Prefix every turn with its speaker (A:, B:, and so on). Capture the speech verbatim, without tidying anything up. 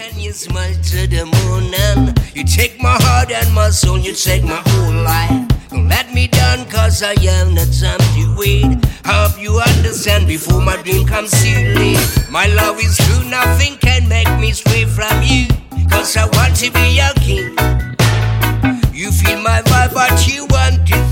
A: Can you smile to the moon and you take my heart and my soul, you take my whole life. Don't let me down cause I am not time to wait. Hope you understand before my dream comes too late. My love is true, nothing can make me stray from you, cause I want to be your king. You feel my vibe but you want to